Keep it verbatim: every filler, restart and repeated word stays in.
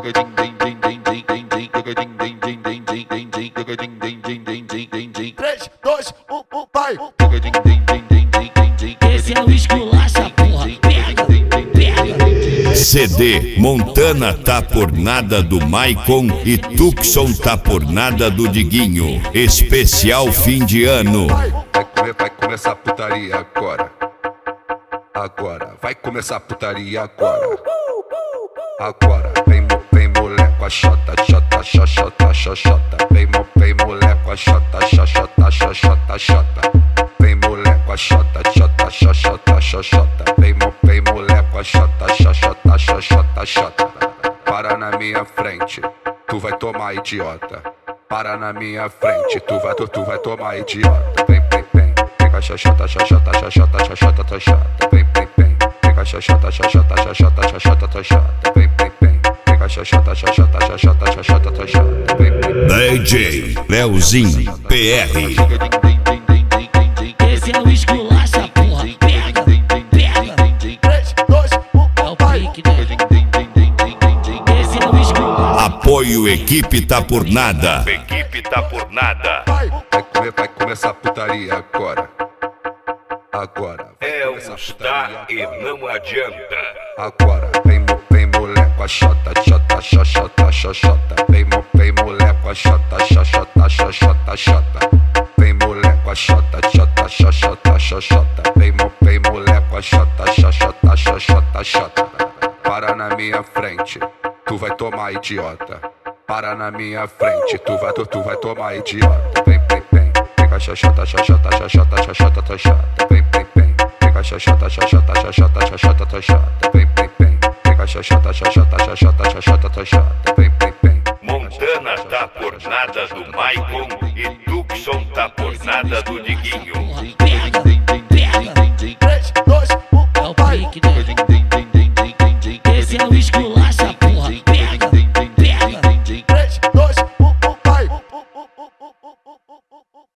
três, dois, um, um, vai! Esse é o esculacha, porra. Pega, pega. C D Montana tá por nada do Maicon e Tucson tá por nada do Diguinho. Especial fim de ano. Vai, come, vai começar a putaria agora. Agora, vai começar a putaria agora. Agora, vem, vem mulher com a chota, chota, chota, chota, chota. Vem, vem mulher com a chota, chota, chota, chota. Vem mulher com a chota, chota, chota, chota. Vem, vem mulher com a chota, chota, chota, chota. Para na minha frente, tu vai tomar idiota. Para na minha frente, tu vai, tu, tu vai tomar idiota. Vem, vem, vem, vem com a chota, chota, chota, chota, chota, chota. Vem, vem, vem, vem com a chota, chota, chota, chota, chota, chota. Vem, vem, vem, vem com a chota, chota, chota, chota, chota. Vem, vem. D J Leozinho P R. Esse é o esculacha, porra. Pega, pega. três, dois, um, É o pique, né? Esse é o esculacha. Apoio Equipe Tá Por Nada. Equipe tá por nada. vai! Vai, come, vai começar a putaria agora. Agora. É um está e não adianta. Agora, vem, vem mulher com a chota, chota, chota, chota. Vem, vem mulher com a chota, chota, chota, chota. Vem mulher com a chota, chota, chota, chota. Vem, vem mulher com a chota, chota, chota, chota. Para na minha frente, tu vai tomar idiota. Para na minha frente, tu vai, tu, tu vai tomar idiota. Vem, vem, vem, vem com a chota, chota, chota, chota, chota. Vem, vem, vem, vem com a chota, chota, chota, chota, chota. Vem, vem, vem, vem com a chota, chota, chota, chota, chota. Vem, vem, vem. Montana tá por nada do Maicon e Tucson tá por nada do Diguinho.